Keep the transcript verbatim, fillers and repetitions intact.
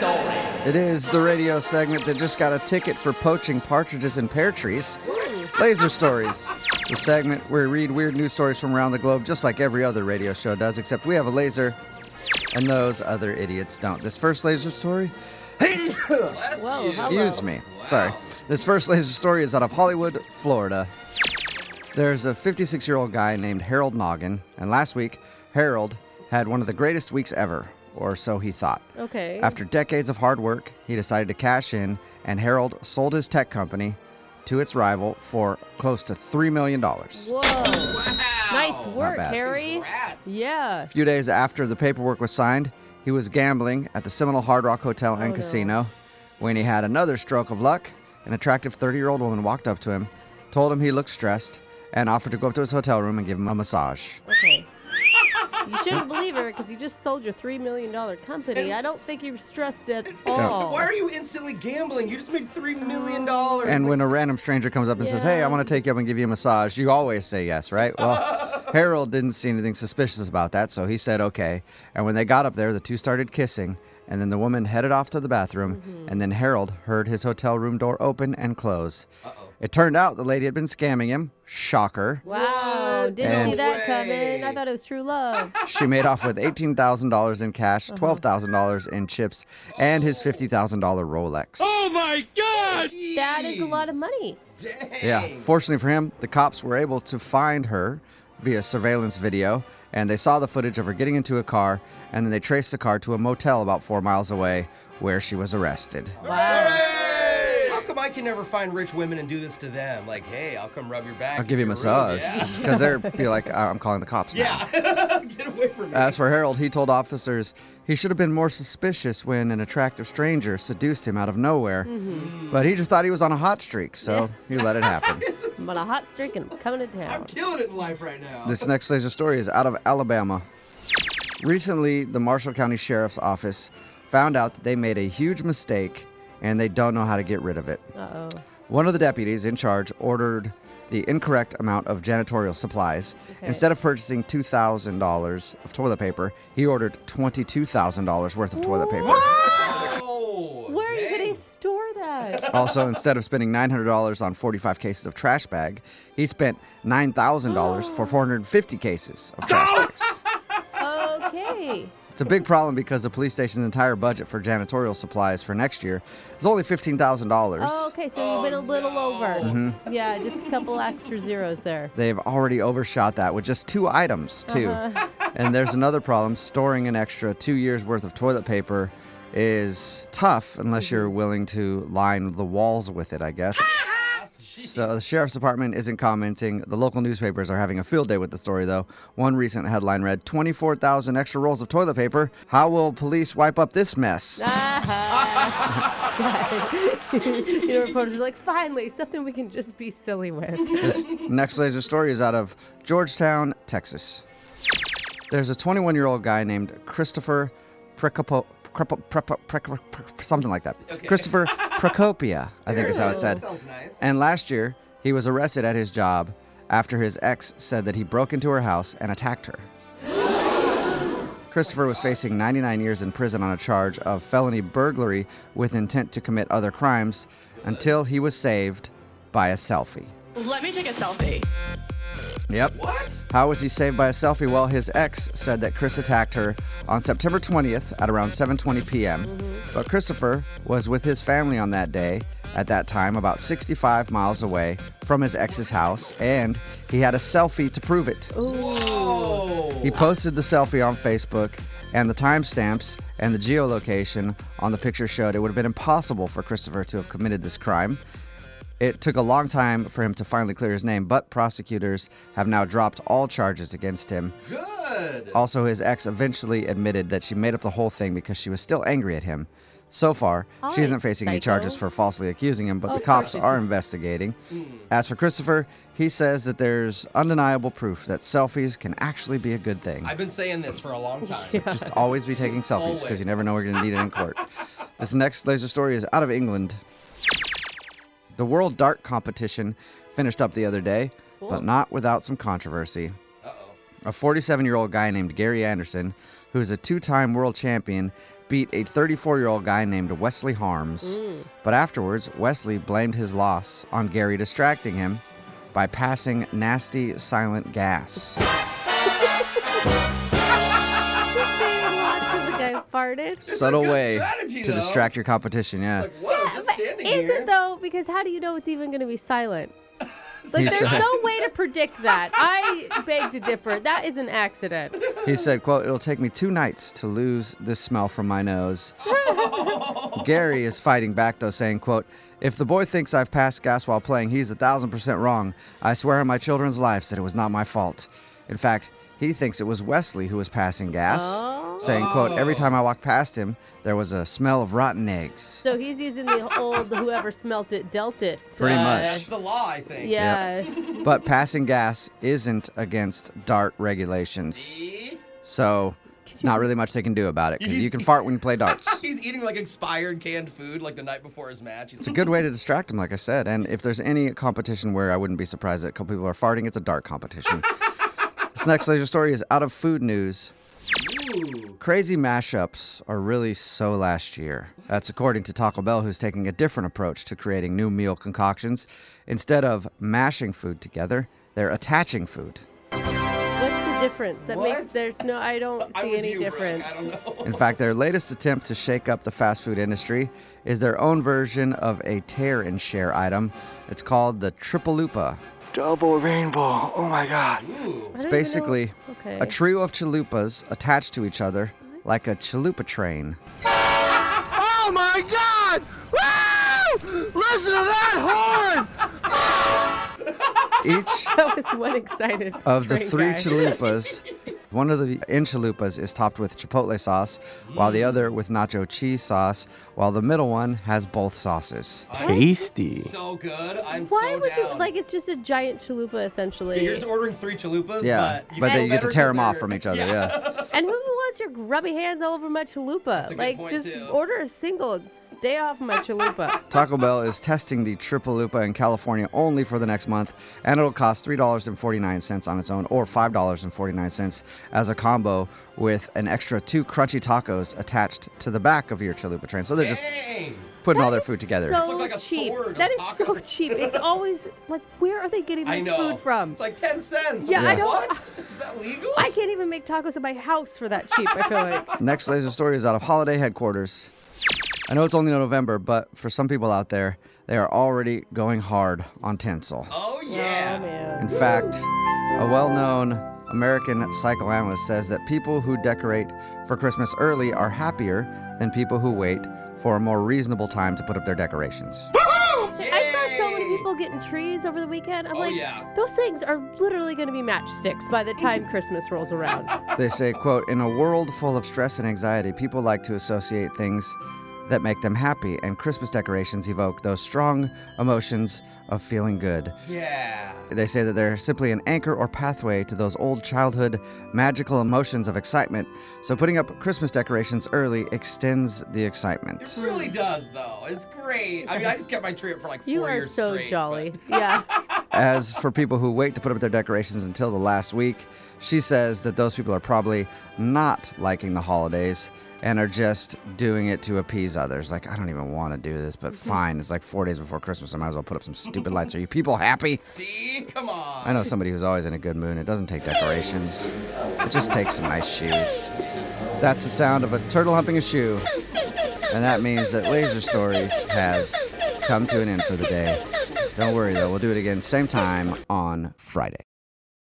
Stories. It is the radio segment that just got a ticket for poaching partridges in pear trees. Laser Stories, the segment where we read weird news stories from around the globe, just like every other radio show does, except we have a laser, and those other idiots don't. This first laser story... Whoa, Excuse hello. me. Wow. Sorry. This first laser story is out of Hollywood, Florida. There's a fifty-six-year-old guy named Harold Noggin, and last week, Harold had one of the greatest weeks ever, or so he thought. Okay. After decades of hard work, he decided to cash in, and Harold sold his tech company to its rival for close to three million dollars. Whoa. Wow. Nice work, bad. Harry. Congrats. Yeah. A few days after the paperwork was signed, he was gambling at the Seminole Hard Rock Hotel and Oh, no. Casino when he had another stroke of luck. An attractive thirty-year-old woman walked up to him, told him he looked stressed, and offered to go up to his hotel room and give him a massage. Okay. You shouldn't believe her because you just sold your three million dollars company. I don't think you're stressed at all. Why are you instantly gambling? You just made three million dollars. And when a random stranger comes up and says, hey, I Yeah. want to take you up and give you a massage, you always say yes, right? Well, Harold didn't see anything suspicious about that, so he said okay. And when they got up there, the two started kissing, and then the woman headed off to the bathroom, Mm-hmm. and then Harold heard his hotel room door open and close. Uh-oh. It turned out the lady had been scamming him. Shocker. Wow. What? Didn't see And- that No coming. way. I thought it was true love. She made off with eighteen thousand dollars in cash, Uh-huh. twelve thousand dollars in chips, and his fifty thousand dollars Rolex. That is a lot of money. Dang. Yeah, fortunately for him, the cops were able to find her via surveillance video, and they saw the footage of her getting into a car, and then they traced the car to a motel about four miles away where she was arrested. Wow. Hey! How come I can never find rich women and do this to them? Like, hey, I'll come rub your back. I'll give you a in your massage. room. Because they'll be like, "Uh, I'm calling the cops now." Yeah. Get away from me. As for Harold, he told officers he should have been more suspicious when an attractive stranger seduced him out of nowhere. But he just thought he was on a hot streak, so he let it happen. I'm on a hot streak and I'm coming to I'm town. killing it in life right now. This next laser story is out of Alabama. Recently, the Marshall County Sheriff's Office found out that they made a huge mistake and they don't know how to get rid of it. Uh-oh. One of the deputies in charge ordered the incorrect amount of janitorial supplies. Okay. Instead of purchasing two thousand dollars of toilet paper, he ordered twenty-two thousand dollars worth of toilet paper. Oh, Where are you dang. going to store that? Also, instead of spending nine hundred dollars on forty-five cases of trash bag, he spent nine thousand dollars for four hundred fifty cases of trash bags. Okay. It's a big problem because the police station's entire budget for janitorial supplies for next year is only fifteen thousand dollars. Oh, okay, so you've been a little no. over. Mm-hmm. Yeah, just a couple extra zeros there. They've already overshot that with just two items, too. Uh-huh. And there's another problem. Storing an extra two years' worth of toilet paper is tough unless you're willing to line the walls with it, I guess. So the sheriff's department isn't commenting. The local newspapers are having a field day with the story, though. One recent headline read, twenty-four thousand extra rolls of toilet paper. How will police wipe up this mess? you know, reporters are like, finally, something we can just be silly with. This next laser story is out of Georgetown, Texas. There's a twenty-one-year-old guy named Christopher Precopo, Prepo, Prepo, Preco- Pre- something like that. Okay. Christopher Procopia, I think is how it said. Sounds nice. And last year, he was arrested at his job after his ex said that he broke into her house and attacked her. Christopher was facing ninety-nine years in prison on a charge of felony burglary with intent to commit other crimes until he was saved by a selfie. Let me take a selfie. Yep. What? How was he saved by a selfie? Well, his ex said that Chris attacked her on September twentieth at around seven twenty p.m. But Christopher was with his family on that day, at that time about sixty-five miles away from his ex's house, and he had a selfie to prove it. Whoa. He posted the selfie on Facebook, and the timestamps and the geolocation on the picture showed it would have been impossible for Christopher to have committed this crime. It took a long time for him to finally clear his name, but prosecutors have now dropped all charges against him. Good. Also, his ex eventually admitted that she made up the whole thing because she was still angry at him. So far, All she right, isn't facing any psycho. charges for falsely accusing him, but Of the cops course. are investigating. As for Christopher, he says that there's undeniable proof that selfies can actually be a good thing. I've been saying this for a long time. Just always be taking selfies because Always. you never know we're going to need it in court. This next laser story is out of England. The World Dart Competition finished up the other day, Cool. but not without some controversy. Uh-oh. A forty-seven-year-old guy named Gary Anderson, who is a two-time world champion, beat a thirty-four-year-old guy named Wesley Harms. Mm. But afterwards, Wesley blamed his loss on Gary distracting him by passing nasty silent gas. Farted. It's Subtle a good way strategy, to though. distract your competition, yeah. It's like, whoa, just But standing is here. it though? Because how do you know it's even going to be silent? Like, He there's said- no way to predict that. I beg to differ. That is an accident. He said, quote, "It'll take me two nights to lose this smell from my nose." Gary is fighting back, though, saying, quote, "If the boy thinks I've passed gas while playing, he's a thousand percent wrong. I swear on my children's lives that it was not my fault. In fact, he thinks it was Wesley who was passing gas." Oh. Saying, quote, "Every time I walked past him, there was a smell of rotten eggs." So he's using the old whoever smelt it dealt it. Pretty uh, much. That's the law, I think. Yeah. But passing gas isn't against DART regulations. See? So, not really much they can do about it, because He's- you can fart when you play darts. He's eating like expired canned food like the night before his match. It's a good way to distract him, like I said. And if there's any competition where I wouldn't be surprised that a couple people are farting, it's a dart competition. This next leisure story is out of food news. Ooh. Crazy mashups are really so last year. That's according to Taco Bell, who's taking a different approach to creating new meal concoctions. Instead of mashing food together, they're attaching food. What's the difference? That What? makes there's no. I don't I'm see with any you, Brooke. difference. I don't know. In fact, their latest attempt to shake up the fast food industry is their own version of a tear and share item. It's called the Triple Lupa. Double rainbow. Oh my God. Ooh. I It's don't even know- basically okay. a trio of chalupas attached to each other like a chalupa train. Oh my God! Woo! Listen to that horn! Each That was one excited. of the train three guy. chalupas, one of the enchilupas is topped with chipotle sauce, while the other with nacho cheese sauce, while the middle one has both sauces. Tasty. So good. I'm Why so would down. you like? It's just a giant chalupa, essentially. You're just ordering three chalupas, Yeah, but, you but feel then you get to better tear 'cause them off they're- from each other, yeah. And who wants your grubby hands all over my chalupa? a good Like, point, just too. order a single and stay off my chalupa. Taco Bell is testing the Triple Lupa in California only for the next month, and it'll cost three dollars and forty-nine cents on its own or five dollars and forty-nine cents as a combo with an extra two crunchy tacos attached to the back of your chalupa train. So they're just Dang. putting all That their is food together. So It's like a cheap. sword of That is so tacos. cheap. It's always like, where are they getting I this know. food from? It's like ten cents. Yeah, I'm I like, don't- What? Is that legal? I can't even make tacos at my house for that cheap. I feel like. Next laser story is out of Holiday Headquarters. I know it's only November, but for some people out there, they are already going hard on tinsel. Oh, Oh yeah. In man. fact, a well-known American psychoanalyst says that people who decorate for Christmas early are happier than people who wait for a more reasonable time to put up their decorations. I saw so many Yay. people getting trees over the weekend. I'm Oh, like, yeah. those things are literally going to be matchsticks by the time Christmas rolls around. They say, quote, "In a world full of stress and anxiety, people like to associate things that make them happy, and Christmas decorations evoke those strong emotions of feeling good." Yeah. They say that they're simply an anchor or pathway to those old childhood magical emotions of excitement. So putting up Christmas decorations early extends the excitement. It really does, though. It's great. I mean, I just kept my tree up for like four You are years so straight, jolly. but- Yeah. As for people who wait to put up their decorations until the last week, she says that those people are probably not liking the holidays and are just doing it to appease others. Like, I don't even want to do this, but fine. It's like four days before Christmas. I might as well put up some stupid lights. Are you people happy? See? Come on. I know somebody who's always in a good mood. It doesn't take decorations. It just takes some nice shoes. That's the sound of a turtle humping a shoe. And that means that Laser Stories has come to an end for the day. Don't worry, though. We'll do it again same time on Friday.